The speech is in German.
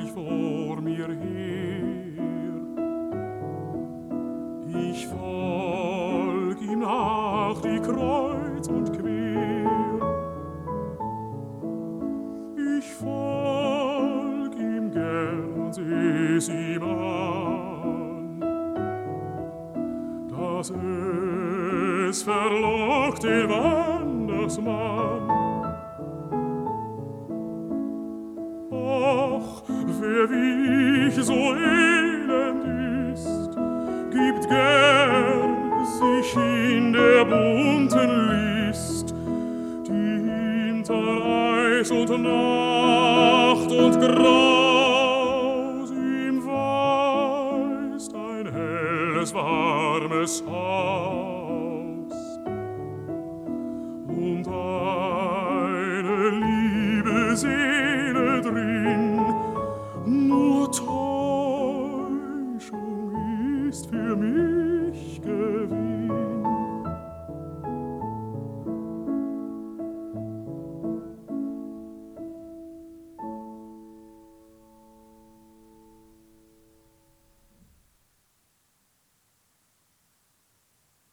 sich vor mir her. Ich folg ihm nach die kreuz und quer. Ich folg ihm gern, seh's ihm an, dass es verlockt den Wandersmann. Ach, wer wie ich so elend ist, gibt gern sich in der bunten List, die hinter Eis und Nacht und Graus ihm weist ein helles, warmes Haus und eine liebe Seele drin. Nur Täuschung ist für mich